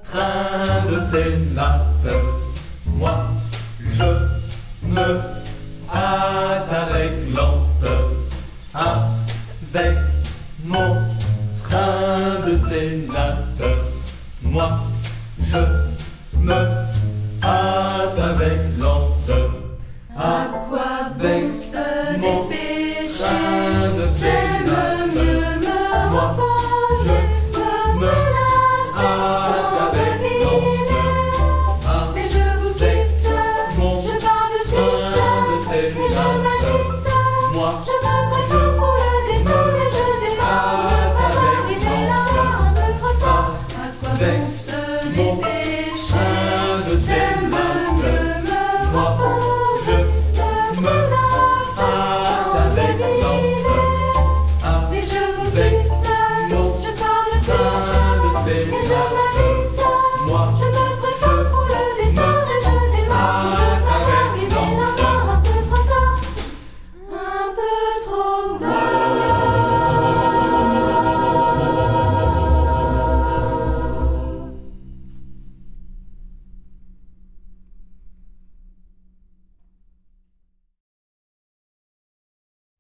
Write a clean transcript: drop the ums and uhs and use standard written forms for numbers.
train de sénateur. Moi, je me hâte avec lenteur, avec mon train de sénateur. Moi, je me hâte avec lenteur. À quoi bon se dépêcher? J'aime mieux me Moi, reposer, me placer sans deviner. Mais je vous quitte, je pars de suite, et je m'agite. Moi, Je me prépare pour le départ, et je démarre. Ne pas arriver là un peu trop tard. À quoi bon se dépêcher?